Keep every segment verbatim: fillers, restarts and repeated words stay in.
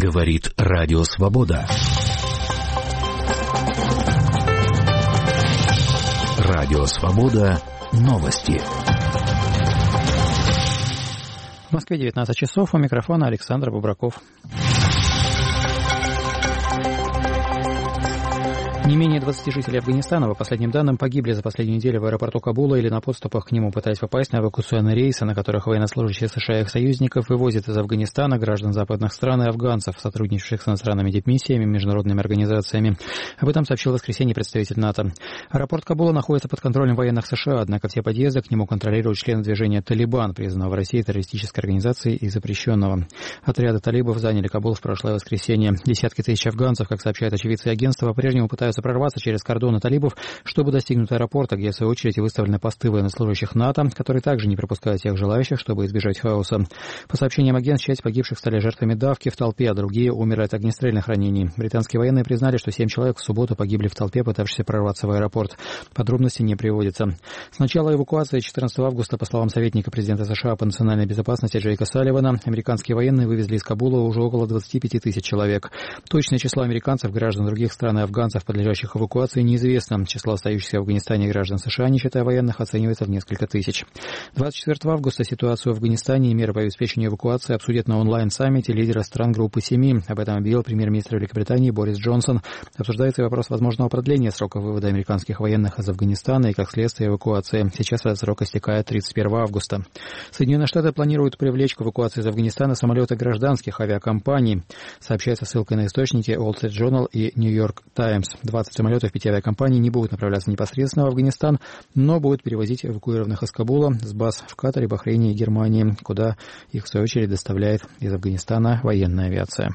Говорит Радио Свобода. Радио Свобода. Новости. В Москве девятнадцать часов. У микрофона Александр Бубраков. Не менее двадцати жителей Афганистана, по последним данным, погибли за последнюю неделю в аэропорту Кабула или на подступах к нему, пытаясь попасть на эвакуационные рейсы, на которых военнослужащие США и их союзников вывозят из Афганистана граждан западных стран и афганцев, сотрудничавших с иностранными дипмиссиями и международными организациями. Об этом сообщил в воскресенье представитель НАТО. Аэропорт Кабула находится под контролем военных США, однако все подъезды к нему контролируют члены движения «Талибан», признанного в России террористической организацией и запрещенного. Отряды талибов заняли Кабул в прошлое воскресенье. Десятки тысяч афганцев, как сообщают очевидцы агентства, по-прежнему пытаются прорваться через кордоны талибов, чтобы достигнуть аэропорта, где в свою очередь выставлены посты военнослужащих НАТО, которые также не пропускают всех желающих, чтобы избежать хаоса. По сообщениям агентств, часть погибших стали жертвами давки в толпе, а другие умерли от огнестрельных ранений. Британские военные признали, что семь человек в субботу погибли в толпе, пытавшихся прорваться в аэропорт. Подробности не приводятся. С начала эвакуации четырнадцатого августа, по словам советника президента США по национальной безопасности Джейка Салливана, американские военные вывезли из Кабула уже около двадцати пяти тысяч человек. Точное число американцев, граждан других стран и афганцев, подлежащих эвакуации, неизвестно. Число остающихся в Афганистане граждан США, не считая военных, оценивается в несколько тысяч. двадцать четвёртого августа ситуацию в Афганистане и меры по обеспечению эвакуации обсудят на онлайн-саммите лидеры стран группы семи. Об этом объявил премьер-министр Великобритании Борис Джонсон. Обсуждается вопрос возможного продления срока вывода американских военных из Афганистана и, как следствие, эвакуации. Сейчас этот срок истекает тридцать первого августа. Соединенные Штаты планируют привлечь к эвакуации из Афганистана самолеты гражданских авиакомпаний. Сообщается ссылкой на источники Wall Street Journal и New York Times. двадцать самолетов пяти авиакомпаний не будут направляться непосредственно в Афганистан, но будут перевозить эвакуированных из Кабула с баз в Катаре, Бахрейне и Германии, куда их, в свою очередь, доставляет из Афганистана военная авиация.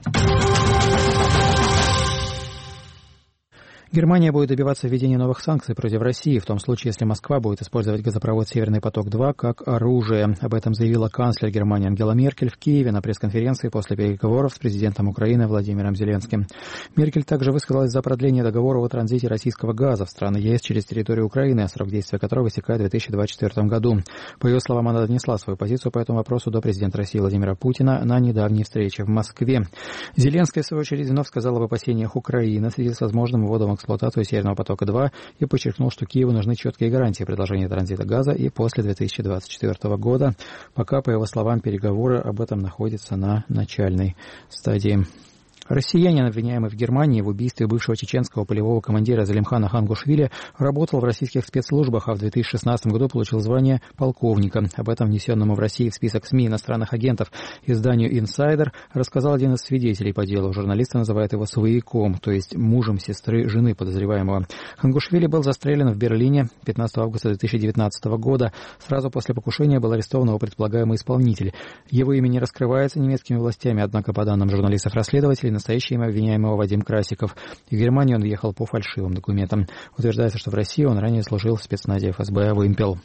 Германия будет добиваться введения новых санкций против России, в том случае, если Москва будет использовать газопровод «Северный поток-два» как оружие. Об этом заявила канцлер Германии Ангела Меркель в Киеве на пресс-конференции после переговоров с президентом Украины Владимиром Зеленским. Меркель также высказалась за продление договора о транзите российского газа в страны ЕС через территорию Украины, срок действия которого истекает в две тысячи двадцать четвёртом году. По ее словам, она донесла свою позицию по этому вопросу до президента России Владимира Путина на недавней встрече в Москве. Зеленская, в свою очередь, вновь сказала об опасениях Украины в связи с возможным вводом в эксплуатацию «Северного потока-два» и подчеркнул, что Киеву нужны четкие гарантии продолжения транзита газа и после две тысячи двадцать четвёртого года. Пока, по его словам, переговоры об этом находятся на начальной стадии. Россиянин, обвиняемый в Германии в убийстве бывшего чеченского полевого командира Залимхана Хангушвили, работал в российских спецслужбах, а в две тысячи шестнадцатом году получил звание полковника. Об этом, внесенному в России в список СМИ иностранных агентов изданию «Инсайдер», рассказал один из свидетелей по делу. Журналисты называют его свояком, то есть мужем сестры жены подозреваемого. Хангушвили был застрелен в Берлине пятнадцатого августа две тысячи девятнадцатого года. Сразу после покушения был арестован его предполагаемый исполнитель. Его имя не раскрывается немецкими властями, однако, по данным журналистов-расследователей, настоящее имя обвиняемого Вадим Красиков. В Германию он въехал по фальшивым документам. Утверждается, что в России он ранее служил в спецназе эф эс бэ «Вымпел».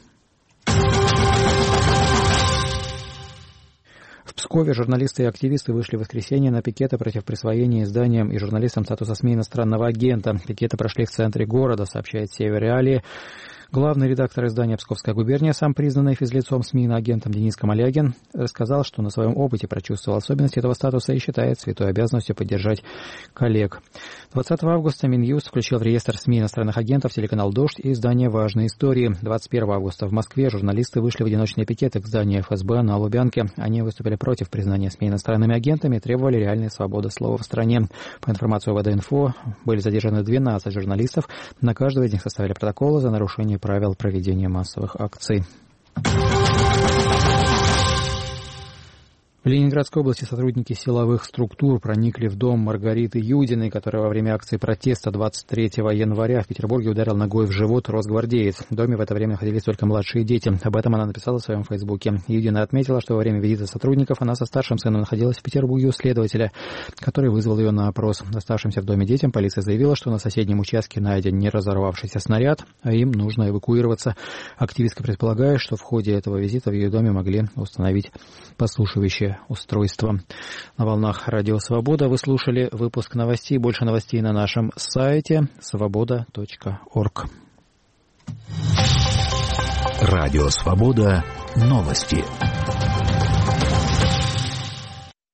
В Пскове журналисты и активисты вышли в воскресенье на пикеты против присвоения изданиям и журналистам статуса СМИ иностранного агента. Пикеты прошли в центре города, сообщает Север Реалии. Главный редактор издания «Псковская губерния», сам признанный физлицом СМИ иноагентом Денис Камалягин, рассказал, что на своем опыте прочувствовал особенности этого статуса и считает святой обязанностью поддержать коллег. двадцатого августа Минюст включил в реестр СМИ иностранных агентов телеканал «Дождь» и издание «Важные истории». двадцать первого августа в Москве журналисты вышли в одиночные пикеты к зданию эф эс бэ на Лубянке. Они выступили против признания СМИ иностранными агентами и требовали реальной свободы слова в стране. По информации ОВД-Инфо, были задержаны двенадцать журналистов. На каждого из них составили протоколы за нарушение правил проведения массовых акций. В Ленинградской области сотрудники силовых структур проникли в дом Маргариты Юдиной, которая во время акции протеста двадцать третьего января в Петербурге ударил ногой в живот росгвардеец. В доме в это время находились только младшие дети. Об этом она написала в своем фейсбуке. Юдина отметила, что во время визита сотрудников она со старшим сыном находилась в Петербурге у следователя, который вызвал ее на опрос. Оставшимся в доме детям полиция заявила, что на соседнем участке найден не разорвавшийся снаряд, а им нужно эвакуироваться. Активистка предполагает, что в ходе этого визита в ее доме могли установить подслушивающее устройство. На волнах Радио Свобода вы слушали выпуск новостей. Больше новостей на нашем сайте свобода точка орг. Радио Свобода. Новости.